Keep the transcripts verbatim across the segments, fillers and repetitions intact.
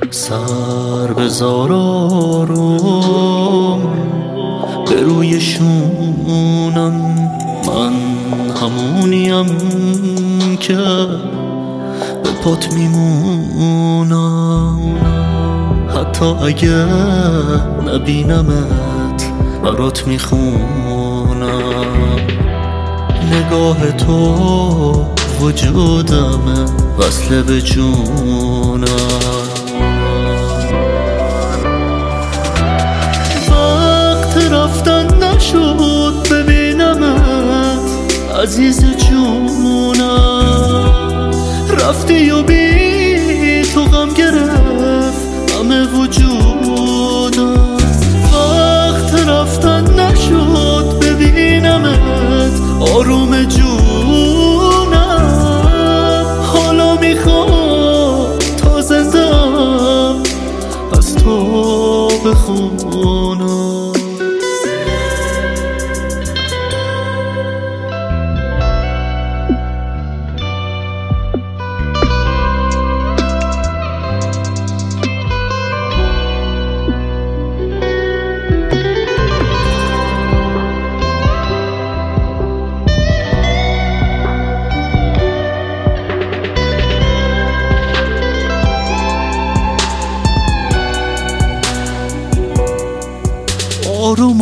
سر بذار آروم به روی شونم، من همونیم که به پات میمونم. حتی اگه نبینمت برات میخونم. نگاه تو وجودمه، وصله به جونم. وقت رفتن نشد ببینمت عزیز جونم. رفتی و بی تو غم گرفت همه وجودم. وقت رفتن نشد ببینمت آروم جونم. حالا میخوام تا زندم از تو بخونم. آروم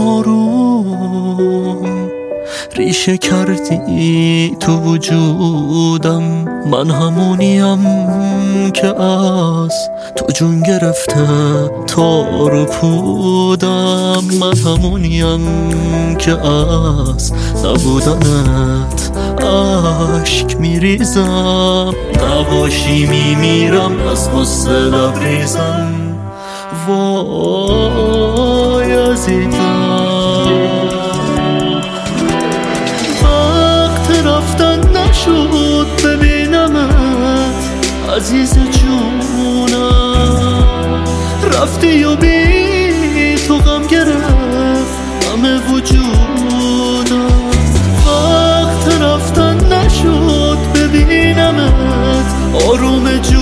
آروم ریشه کردی تو وجودم. من همونیم که از تو جون گرفته تار و پودم. من همونیم که از نبودنت عشق میریزم. نباشی میمیرم از غصه لبریزم. وای عزیزم، وقت رفتن نشد ببینمت عزیز جونم. رفتی و بی تو غم گرفت همه وجودم. وقت رفتن نشد ببینمت آروم جونم.